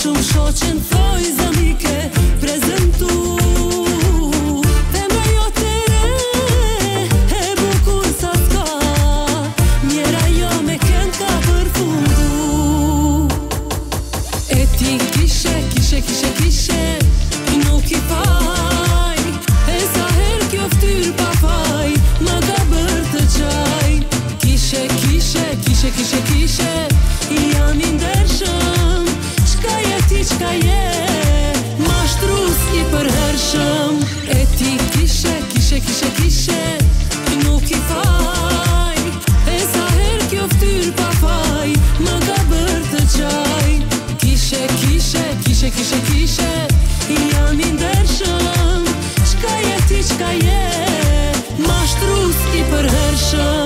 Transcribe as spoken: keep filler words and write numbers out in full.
shumë shoqen thoj zëmike prezentu. Femra jote re, e bukur sa s'ka, mjera jo me kënd ka përfundu. E ti kishe, kishe, kishe, kishe, nuk i faj, e sa her kjo ftyr pa faj, më ka bër të qaj. Kishe, kishe, kishe, kishe, kishe, jam i ndershëm, qka je ti, qka je, mashtrus i përhershëm. E ti kishe, kishe, kishe, kishe, nuk i faj, e sa her kjo ftyr pa faj, më ka bër të qaj. Kishe, kishe, kishe, kishe, kishe, jam i ndershëm, qka je ti, qka je, mashtrus i përhershëm.